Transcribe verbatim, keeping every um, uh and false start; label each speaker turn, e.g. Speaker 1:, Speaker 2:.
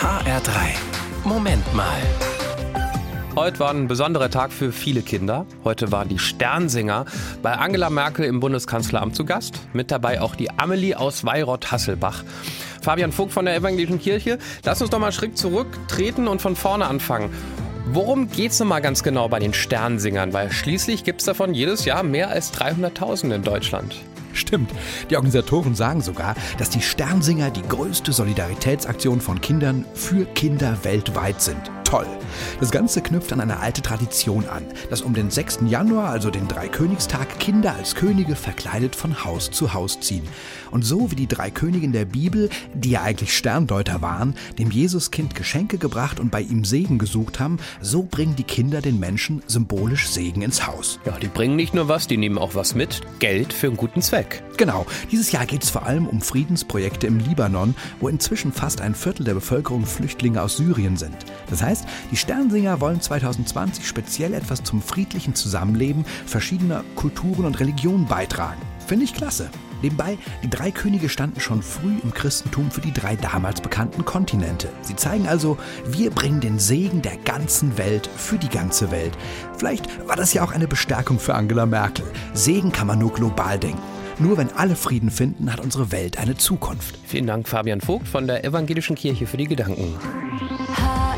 Speaker 1: H R drei. Moment mal.
Speaker 2: Heute war ein besonderer Tag für viele Kinder. Heute waren die Sternsinger bei Angela Merkel im Bundeskanzleramt zu Gast. Mit dabei auch die Amelie aus Weyrott-Hasselbach. Fabian Vogt von der Evangelischen Kirche. Lass uns doch mal einen Schritt zurücktreten und von vorne anfangen. Worum geht's denn mal ganz genau bei den Sternsingern? Weil schließlich gibt's davon jedes Jahr mehr als dreihunderttausend in Deutschland.
Speaker 3: Stimmt. Die Organisatoren sagen sogar, dass die Sternsinger die größte Solidaritätsaktion von Kindern für Kinder weltweit sind. Toll. Das Ganze knüpft an eine alte Tradition an, dass um den sechsten Januar, also den Dreikönigstag, Kinder als Könige verkleidet von Haus zu Haus ziehen. Und so wie die drei Könige in der Bibel, die ja eigentlich Sterndeuter waren, dem Jesuskind Geschenke gebracht und bei ihm Segen gesucht haben, so bringen die Kinder den Menschen symbolisch Segen ins Haus.
Speaker 2: Ja, die bringen nicht nur was, die nehmen auch was mit. Geld für einen guten Zweck.
Speaker 3: Genau. Dieses Jahr geht es vor allem um Friedensprojekte im Libanon, wo inzwischen fast ein Viertel der Bevölkerung Flüchtlinge aus Syrien sind. Das heißt, die Sternsinger wollen zwanzig zwanzig speziell etwas zum friedlichen Zusammenleben verschiedener Kulturen und Religionen beitragen. Finde ich klasse. Nebenbei, die drei Könige standen schon früh im Christentum für die drei damals bekannten Kontinente. Sie zeigen also, wir bringen den Segen der ganzen Welt für die ganze Welt. Vielleicht war das ja auch eine Bestärkung für Angela Merkel. Segen kann man nur global denken. Nur wenn alle Frieden finden, hat unsere Welt eine Zukunft.
Speaker 2: Vielen Dank, Fabian Vogt von der Evangelischen Kirche, für die Gedanken.